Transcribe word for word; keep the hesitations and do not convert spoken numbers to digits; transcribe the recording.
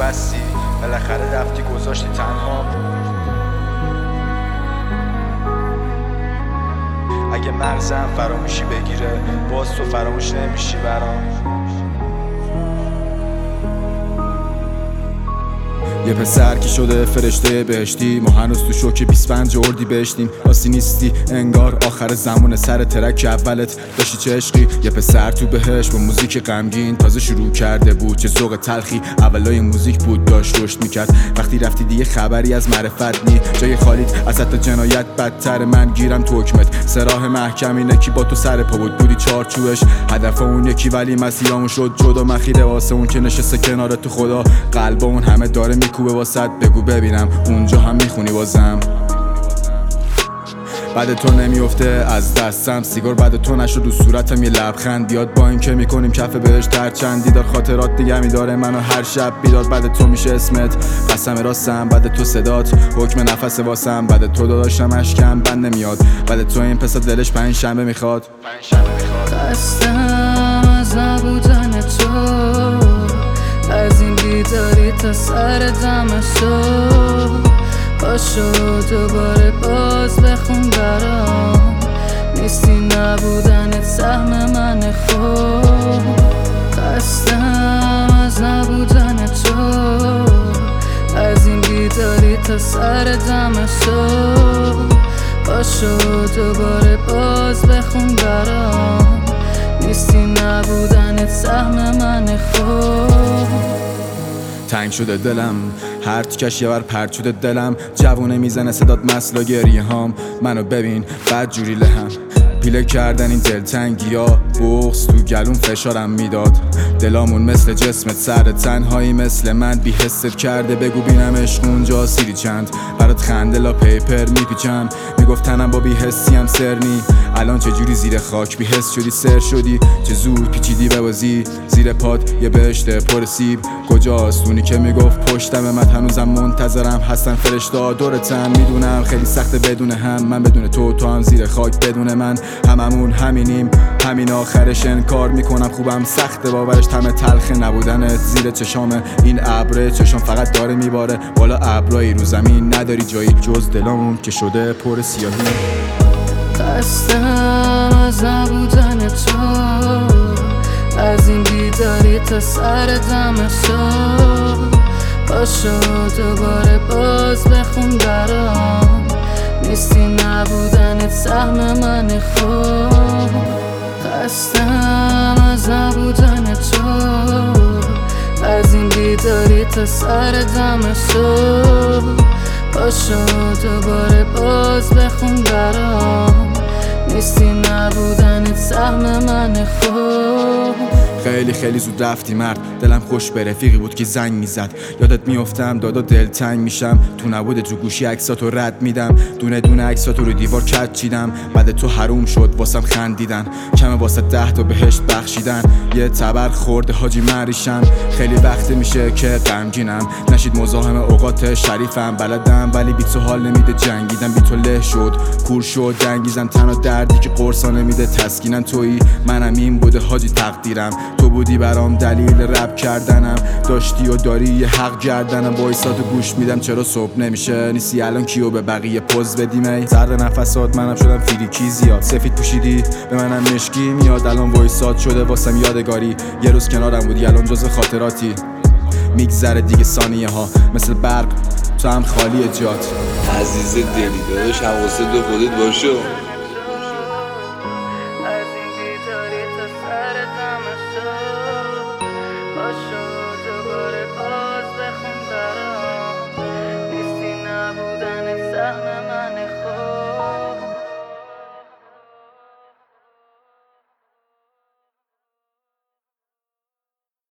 بستی، بالاخره رفتی گذاشتی تنها. اگه مغزم فراموشی بگیره باز تو فراموش نمیشی برام. یه پسر که شده فرشته بهشتی، ما هنوز تو شوک بیست و پنج اردی بهشتیم. راستی نیستی انگار آخر زمان سر ترک اولت داشتی چه عشقی. یه پسر تو بهش با موزیک غمگین تازه شروع کرده بود، چه ذوق تلخی اولای موزیک بود داشت رشد میکرد. وقتی رفتی دیگه خبری از معرفت نی، جای خالیت از حتی جنایت بدتر. من گیرم تو حکمت، سراح محکم اینه کی با تو سر پا بود، بودی چارچوبش هدف اون یکی ولی مسیرامون شد جدا. مخیره واسه اون که نشسته کنار تو خدا، قلب اون همه داره میکوبه واسط. بگو ببینم اونجا هم میخونی بازم. بعد تو نمیفته از دستم سیگار، بعد تو نشد رو صورتم یه لبخند بیاد. با این که میکنیم کف بهش تر چند دیدار خاطرات دیگه میداره منو هر شب بیدار. بعد تو میشه اسمت قسم راستم، بعد تو صدات حکم نفس واسم، بعد تو داداشم اشکم بند نمیاد. بعد تو این پسر دلش پنج شنبه میخواد. خستم از نبودن تو، از این بیداری تا سر دم صبح. پاشو دوباره باز بخون برام، نیستی نبودنت سهم من خوب. خستم از نبودن تو، از این بیداری تا سر دم صبح. پاشو دوباره باز بخون برام، نیستی نبودنت سهم من خوب. تنگ شده دلم هر تیکش یه بر پرت شده دلم. جوونه میزنه صدات مسلا گریه هام، منو ببین بد جوری لهم. پیله کردن این دلتنگی ها بغض تو گلون فشارم میداد. دلامون مثل جسمت سر تنهایی مثل من بی حست کرده. بگو بینم عشق اونجا سیری چند، برات خنده لا پیپر میپیچم. میگفتنم با بی حسی هم سرنی، الان چجوری زیر خاک بی حس شدی سر شدی. چه زود پیچیدی ببازی زیر پات یه بهشت پر سیب. کجاست اونی که میگفت پشتم من هنوزم منتظرم. هستن فرشته دورتم میدونم خیلی سخته بدون هم. من بدون تو، تو هم زیر خاک بدون من. هممون همینیم همین آخرش انکار میکنم خوبم سخته باورش. همه تلخ نبودنت زیر چشامه، این ابر چشام فقط داره میباره بالا. ابرایی رو زمین نداری جایی جز دلامون که شده پر سیاهی. خستم از نبودن تو، از این بیداری تا سر دم صبح. پاشو دوباره باز بخون برام، نیستی نبودنت سهم من خوب. خستم از نبودن تو، از این بیداری تا سر دم صبح. پاشو دوباره باز بخون برام، نیستی نبودنت سهم من خوب. خیلی خیلی زود رفتی مرد، دلم خوش به رفیقی بود که زنگ میزد. یادت میافتم دادا دلتنگ میشم، تو نبودت رو گوشی عکساتو رد میدم. دونه دونه عکساتو رو دیوار کج چیدم، بعد تو حروم شد واسم خندیدن. کمه واسه ده تا بهشت بخشیدن، یه تبر خورده حاجی مریشم. خیلی وقت میشه که غمگینم، نشید مزاحم اوقات شریفم. بلدم ولی بی تو حال نمیده جنگیدم، بی تو له شد کور شد دنگیزم. تنها دردی که قرصا نمیده تسکینم تویی، منم این بوده حاجی تقدیرم. تو بودی برام دلیل رپ کردنم، داشتی و داری یه حق گردنم. وایساتو گوش میدم چرا صبح نمیشه، نیستی الان کیو به بقیه پوز بدیم. ای سرد نفسات منم شدم فریکی زیاد، سفید پوشیدی به منم مشکی میاد. الان وایسات شده واسم یادگاری، یه روز کنارم بودی الان جز خاطراتی. میگذره دیگه ثانیه ها مثل برق، تو هم خالی جات. عزیز دلی داداش حواست به خودت باشه.